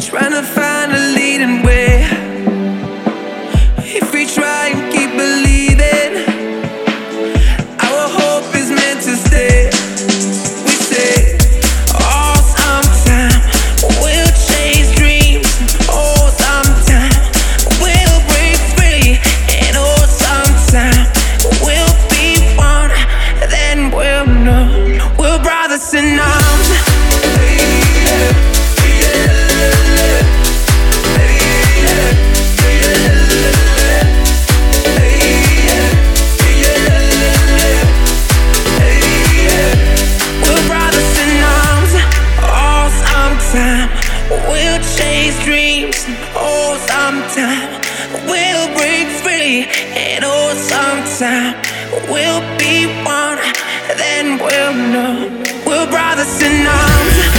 trying to find a leading way. If we try and keep believing, our hope is meant to stay. We say, oh, sometime we'll chase dreams. Oh, sometime we'll break free. And oh, sometime we'll be one. Then we'll know we're brothers in arms. We'll chase dreams, oh, sometime we'll break free, and oh, sometime we'll be one. Then we'll know we're brothers in arms.